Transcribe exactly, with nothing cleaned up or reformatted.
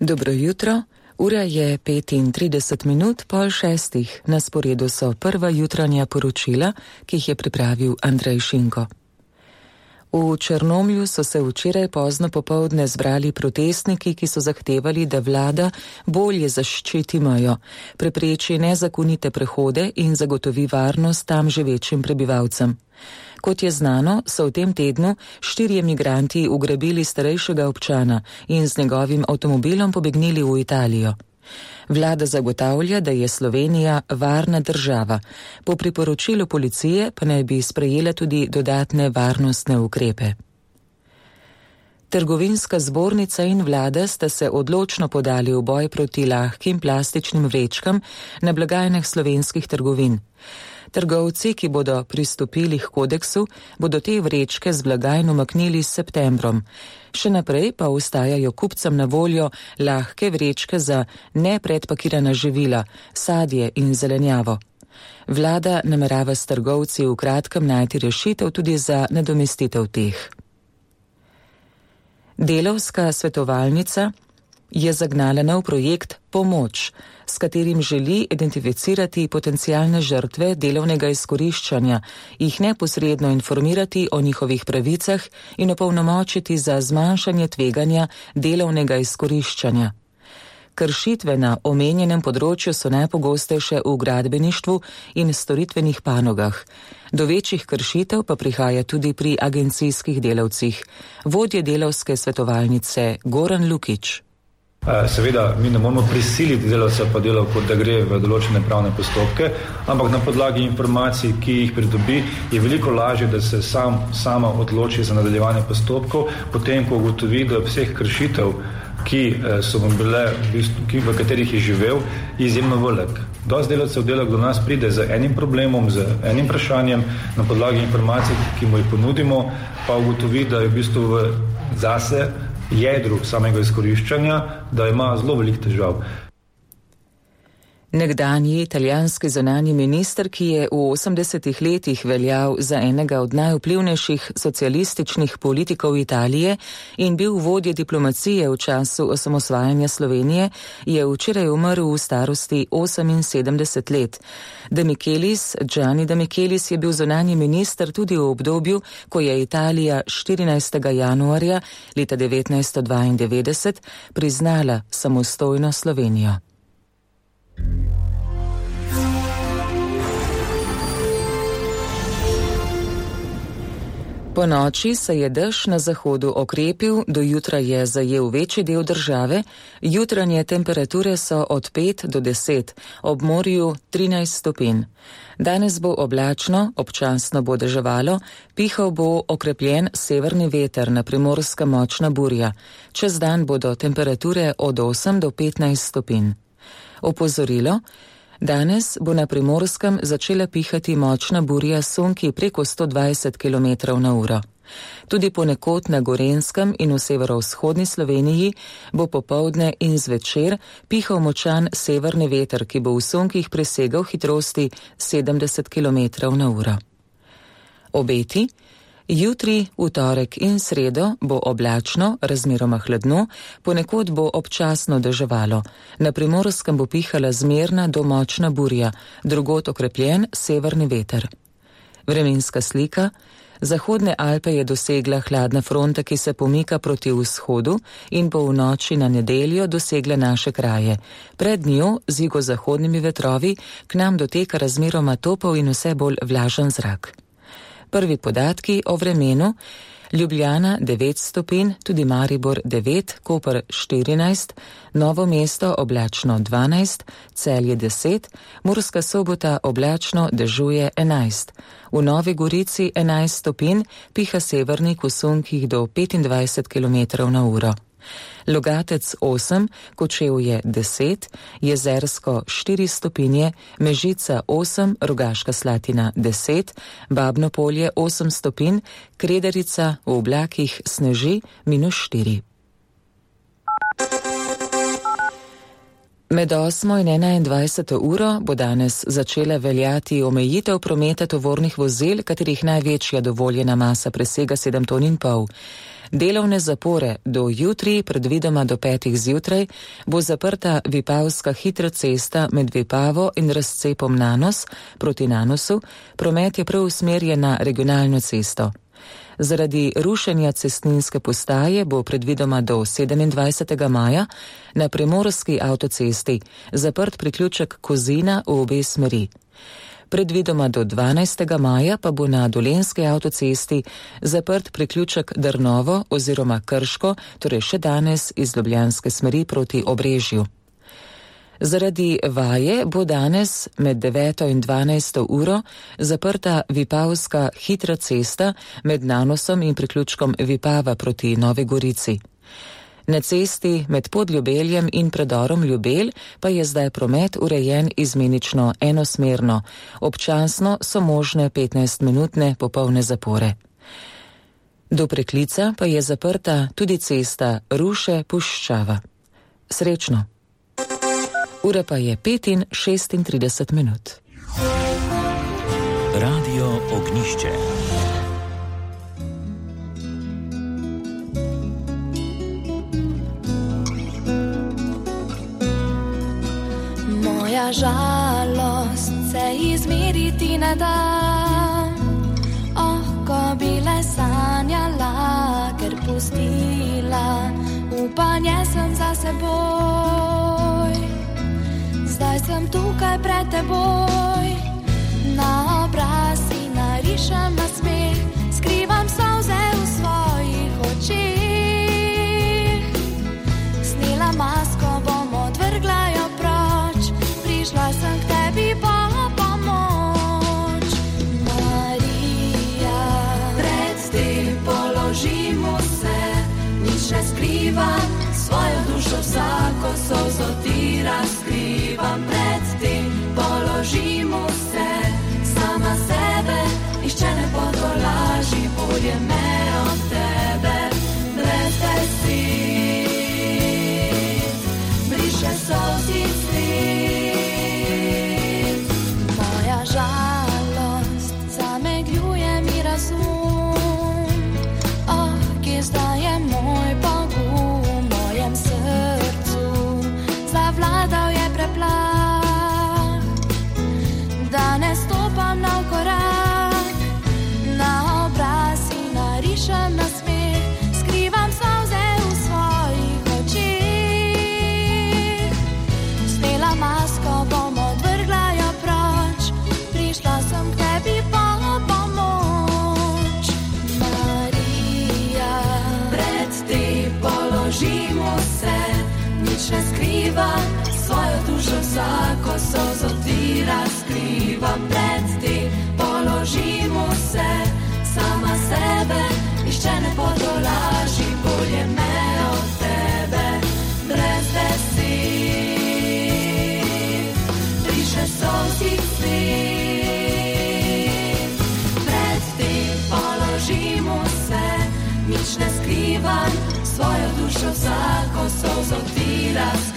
Dobro jutro, ura je petintrideset minut pol šestih, na sporedu so prva jutranja poročila, ki jih je pripravil Andrej Šinko. V Črnomlju so se včeraj pozno popoldne zbrali protestniki, ki so zahtevali, da vlada bolje zaščiti mejo, prepreči nezakonite prehode in zagotovi varnost tam živečim prebivalcem. Kot je znano, so v tem tednu štirje migranti ugrabili starejšega občana in z njegovim avtomobilom pobegnili v Italijo. Vlada zagotavlja, da je Slovenija varna država. Po priporočilu policije pa naj bi sprejela tudi dodatne varnostne ukrepe. Trgovinska zbornica in vlada sta se odločno podali v boj proti lahkim plastičnim vrečkam na blagajnah slovenskih trgovin. Trgovci, ki bodo pristopili k kodeksu, bodo te vrečke z blagajn umaknili s septembrom. Še naprej pa ostajajo kupcem na voljo lahke vrečke za nepredpakirana živila, sadje in zelenjavo. Vlada namerava s trgovci v kratkem najti rešitev tudi za nadomestitev teh. Delavska svetovalnica je zagnala nov projekt Pomoč, s katerim želi identificirati potencialne žrtve delovnega izkoriščanja, jih neposredno informirati o njihovih pravicah in opolnomočiti za zmanjšanje tveganja delovnega izkoriščanja. Kršitve na omenjenem področju so najpogostejše v gradbeništvu in storitvenih panogah. Do večjih kršitev pa prihaja tudi pri agencijskih delavcih. Vodje delavske svetovalnice Goran Lukič. Seveda, mi ne moramo prisiliti delavca pa delavko, da gre v določene pravne postopke, ampak na podlagi informacij, ki jih pridobi, je veliko lažje, da se sam, sama odloči za nadaljevanje postopkov, potem, ko ugotovi, da vseh kršitev, ki so mu bile, v katerih je živel, izjemno velik. Dosti delavcev dela do nas pride z enim problemom, z enim vprašanjem, na podlagi informacij, ki mu jih ponudimo, pa ugotovi, da je v bistvu v zase jedru samega izkoriščanja, da ima zelo velik težav. Nekdanji italijanski zunanji minister, ki je v osemdesetih letih veljal za enega od najvplivnejših socialističnih politikov Italije in bil vodja diplomacije v času osamosvajanja Slovenije, je včeraj umrl v starosti oseminsedemdeset let. De Michelis, Gianni De Michelis je bil zunanji minister tudi v obdobju, ko je Italija štirinajstega januarja leta devetnajststo dvaindevetdeset priznala samostojno Slovenijo. Po noči se je dež na zahodu okrepil, do jutra je zajel večji del države, jutranje temperature so od pet do deset, ob morju trinajst stopinj. Danes bo oblačno, občasno bo deževalo, pihal bo okrepljen severni veter, na Primorskem močna burja. Čez dan bodo temperature od osem do petnajst stopinj. Opozorilo: danes bo na Primorskem začela pihati močna burja s sunki preko sto dvajset kilometrov na uro. Tudi ponekod na Gorenjskem in v severovzhodni Sloveniji bo popoldne in zvečer pihal močan severni veter, ki bo v sunkih presegal hitrosti sedemdeset kilometrov na uro. Obeti: jutri, v torek in sredo bo oblačno, razmeroma hladno, ponekod bo občasno deževalo. Na Primorskem bo pihala zmerna do močna burja, drugod okrepljen severni veter. Vremenska slika: Zahodne Alpe je dosegla hladna fronta, ki se pomika proti vzhodu in bo v noči na nedeljo dosegla naše kraje. Pred njo, z jugozahodnimi vetrovi, k nam doteka razmeroma topel in vse bolj vlažen zrak. Prvi podatki o vremenu: Ljubljana devet stopinj, tudi Maribor devet, Koper štirinajst, Novo mesto oblačno dvanajst, Celje deset, Murska Sobota oblačno, dežuje enajst. V Novi Gorici enajst stopinj, piha severnik v sunkih do petindvajset kilometrov na uro. Logatec osem, Kočevje deset, Jezersko štiri stopinje, Mežica osem, Rogaška Slatina deset, Babno Polje osem stopinj, Kredarica v oblakih sneži minus štiri. Med osmo in enaindvajseto uro bo danes začela veljati omejitev prometa tovornih vozil, katerih največja dovoljena masa presega sedem ton in pol. Delovne zapore do jutri, predvidoma do petih zjutraj, bo zaprta Vipavska hitra cesta med Vipavo in razcepom Nanos proti Nanosu, promet je prav usmerjen na regionalno cesto. Zaradi rušenja cestninske postaje bo predvidoma do sedemindvajsetega maja na primorski avtocesti zaprt priključek Kozina v obe smeri. Predvidoma do dvanajstega maja pa bo na Dolenjski avtocesti zaprt priključek Drnovo oziroma Krško, torej še danes iz ljubljanske smeri proti Obrežju. Zaradi vaje bo danes med deveto in dvanajsto uro zaprta Vipavska hitra cesta med Nanosom in priključkom Vipava proti Novi Gorici. Na cesti med Podljubeljem in predorom Ljubelj pa je zdaj promet urejen izmenično enosmerno. Občasno so možne petnajstminutne popolne zapore. Do Preklica pa je zaprta tudi cesta Ruše-Puščava. Srečno! Ura pa je pet in šestintrideset minut. Radio Ognišče. Moja žalost se izmeriti ne da. Oh, ko bi le sanjala, ker pustila upanje sem za seboj. Zdaj sem tukaj pred teboj, na obraz si narišem nasmeh, skrivam solze v svojih očeh. Snela masko, bom odvrgla jo proč, prišla sem k tebi po pomoč. Marija, pred te položimo se, nič ne skrivam, svojo dušo vsako solzo ti razkrivam. Pred tem položimo se, sama sebe, išče ne potolaži, bolje me od tebe. Brez besed, briše solzi svet. Moja žalost zamegljuje mi razum. Oh, kje zdaj je moj pogum, mojem srcu zavladal je preplah, da ne stopam na korak, na obraz si narišem nasmeh, skrivam solze v svojih očeh. Snela masko, bom odvrgla jo proč, prišla sem k tebi po pomoč. Marija, pred te položimo se, nič ne skrivam, svojo dušo vsako solzo ti razkrivam. Pred te položimo se, sama sebe, išče ne potolaži, bolje me od tebe. Brez besed, briše solzi svet. Pred te položimo se, nič ne skrivam, svojo dušo vsako solzo ti razkrivam.